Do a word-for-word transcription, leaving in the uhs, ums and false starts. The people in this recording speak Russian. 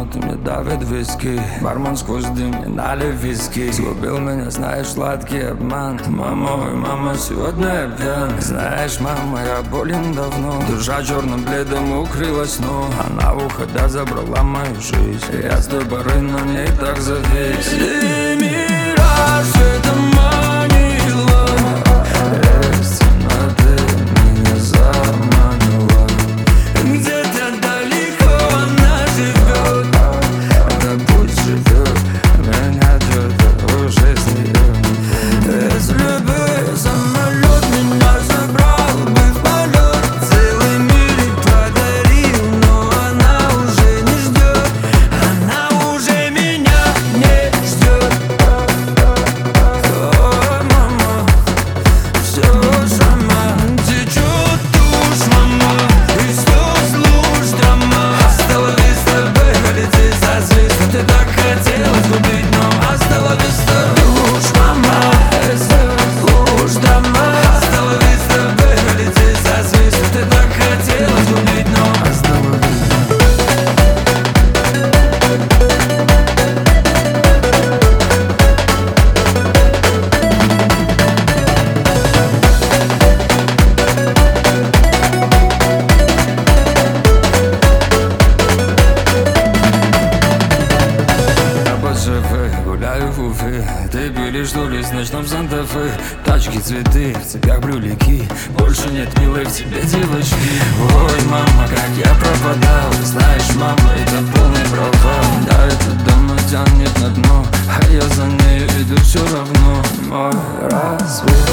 ароматами давит виски. Бармен сквозь дым мне налив виски. Сгубил меня, знаешь, сладкий обман. Мама, ой, мама, сегодня я пьян. Знаешь, мама, я болен давно. Душа черным бледом укрылась, но она в ухода забрала мою жизнь. Я с той поры на ней так завис. Ты мира светом манила, но ты меня заманила. Где-то далеко она живет, да пусть живет, меня где-то уже с нее. Если бы самолет меня забрал бы в полет, целый мир подарил, но она уже не ждет, она уже меня не ждет. Ой, мама, все сама течет душ, мама, и слез луж драма. Осталась с тобой, полететь со звезд, но ты так хотела сгубить, но осталась с тобой душ, мама, и слез луж драма. Осталась с тобой, полететь со звезд, но ты так хотела сгубить, но осталась. Гуляю в Уфе, ты пили что ли с ночном Санта-Фе. Тачки, цветы, в цепях брюлики, больше нет милой в тебе девочки. Ой, мама, как я пропадал, знаешь, мама, это полный провал. Да, этот дом тянет на дно, а я за ней иду все равно. Мой рассвет.